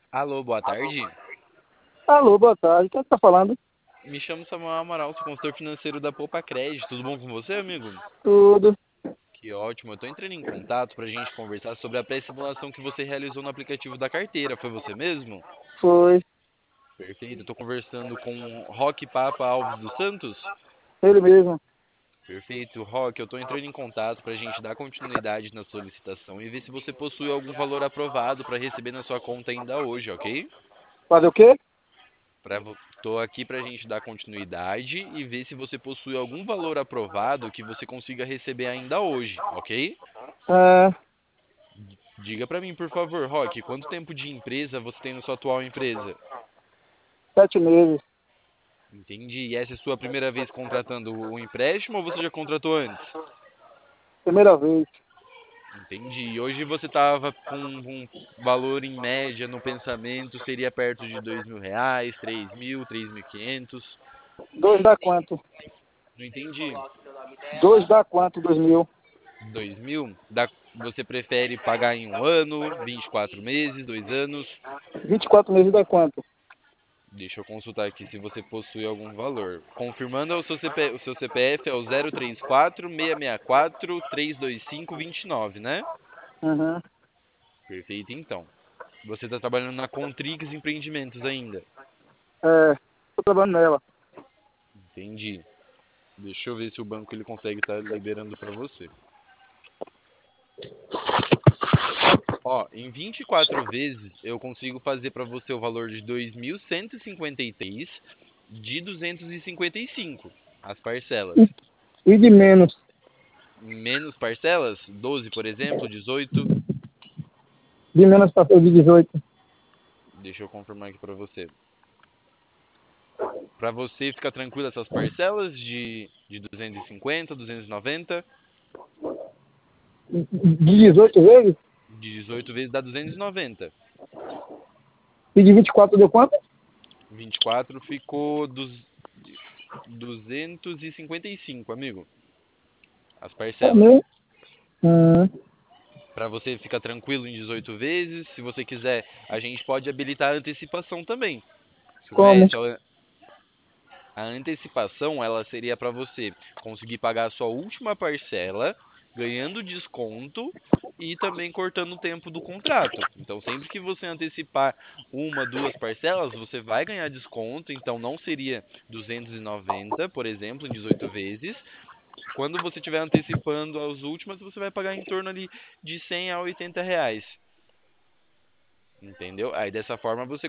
Alô, boa tarde. Alô, boa tarde. Quem é que tá falando? Me chamo Samuel Amaral, sou consultor financeiro da Poupa Crédito. Tudo bom com você, amigo? Tudo. Que ótimo. Eu tô entrando em contato pra gente conversar sobre a pré-simulação que você realizou no aplicativo da carteira. Foi você mesmo? Foi. Perfeito. Eu tô conversando com Roque Papa Alves dos Santos. Ele mesmo. Perfeito, Roque. Eu tô entrando em contato pra gente dar continuidade na solicitação e ver se você possui algum valor aprovado para receber na sua conta ainda hoje, ok? Fazer o quê? Tô aqui para a gente dar continuidade e ver se você possui algum valor aprovado que você consiga receber ainda hoje, ok? É, Diga para mim, por favor, Roque, quanto tempo de empresa você tem na sua atual empresa? 7 meses. Entendi. E essa é a sua primeira vez contratando o empréstimo ou você já contratou antes? Primeira vez. Entendi. E hoje você estava com um valor em média no pensamento, seria perto de R$ 2.000, 3.000, 3.500? Dois dá quanto? Não entendi. Dois dá quanto? 2.000. 2.000? Você prefere pagar em um ano, 24 meses, 2 anos? 24 meses dá quanto? Deixa eu consultar aqui se você possui algum valor. Confirmando, o seu CPF é o 034-664-325-29, né? Uhum. Perfeito, então. Você está trabalhando na Contrix Empreendimentos ainda. É, tô trabalhando nela. Entendi. Deixa eu ver se o banco ele consegue estar liberando para você. Ó, em 24 vezes eu consigo fazer para você o valor de 2.153 de 255 as E, parcelas. e de menos. Menos parcelas, 12, por exemplo, 18. De menos passou de 18. Deixa eu confirmar aqui para você. Para você ficar tranquilo essas parcelas de 250, 290, De 18 vezes? de 18 vezes dá 290. E de 24 deu quanto? 24 ficou 255, amigo. As É parcelas. mesmo? Hum, Para você ficar tranquilo em 18 vezes. Se você quiser, a gente pode habilitar a antecipação também. Você como? conhece a antecipação? Ela seria para você conseguir pagar a sua última parcela, ganhando desconto e também cortando o tempo do contrato. Então, sempre que você antecipar uma, duas parcelas, você vai ganhar desconto. Então, não seria 290, por exemplo, em 18 vezes. Quando você estiver antecipando as últimas, você vai pagar em torno ali de R$ 100 a R$ 80. Entendeu? Aí dessa forma você